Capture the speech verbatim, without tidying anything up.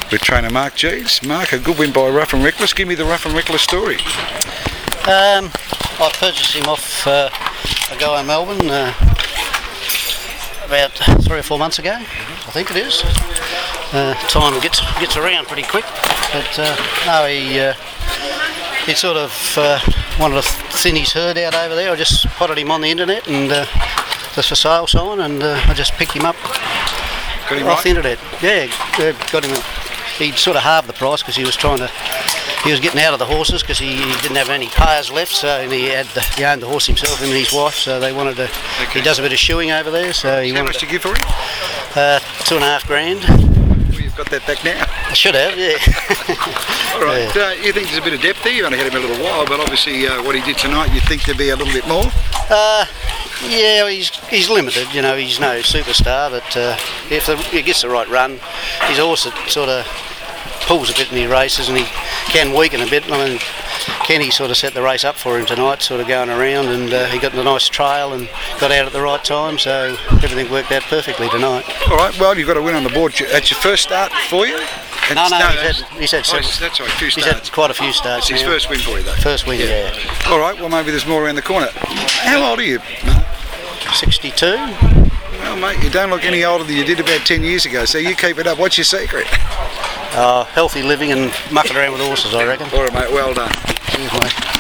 with trainer Mark Jeeves. Mark, a good win by Rough and Reckless. Give me the Rough and Reckless story. Um, I purchased him off uh, a guy in Melbourne uh, about three or four months ago, I think it is. Uh, time gets gets around pretty quick, but uh, no, he uh, he sort of uh, wanted to thin his herd out over there. I just spotted him on the internet and uh, there's for sale sign, and uh, I just picked him up Got him off right? the internet. Yeah, yeah, got him. He'd sort of halved the price because he was trying to. He was getting out of the horses because he, he didn't have any payers left, so and he had the, he owned the horse himself, him and his wife. So they wanted to. Okay. He does a bit of shoeing over there, so he How wanted much to, to give for him? uh, two and a half grand. Well, you've got that back now. I should have, yeah. All right. Uh, you think there's a bit of depth there? You've only had him a little while, but obviously uh, what he did tonight, you think there'd be a little bit more? Uh, yeah, he's he's limited. You know, he's no superstar, but uh, if the, he gets the right run, he's a horse that sort of pulls a bit in his races, and he can weaken a bit. I mean, Kenny sort of set the race up for him tonight, sort of going around, and uh, he got in a nice trail and got out at the right time, so everything worked out perfectly tonight. All right. Well, you've got a win on the board. That's your first start for you? No, It's- no, he's that's- had, he's had oh, several. that's right, two He's starts. had quite a few starts. It's his now. first win for you, though. First win, yeah. All right. Well, maybe there's more around the corner. How old are you, Mark? sixty-two. Well, mate, you don't look any older than you did about ten years ago, so you keep it up. What's your secret? Uh, healthy living and mucking around with horses, I reckon. All right, mate. Well done. Cheers, mate.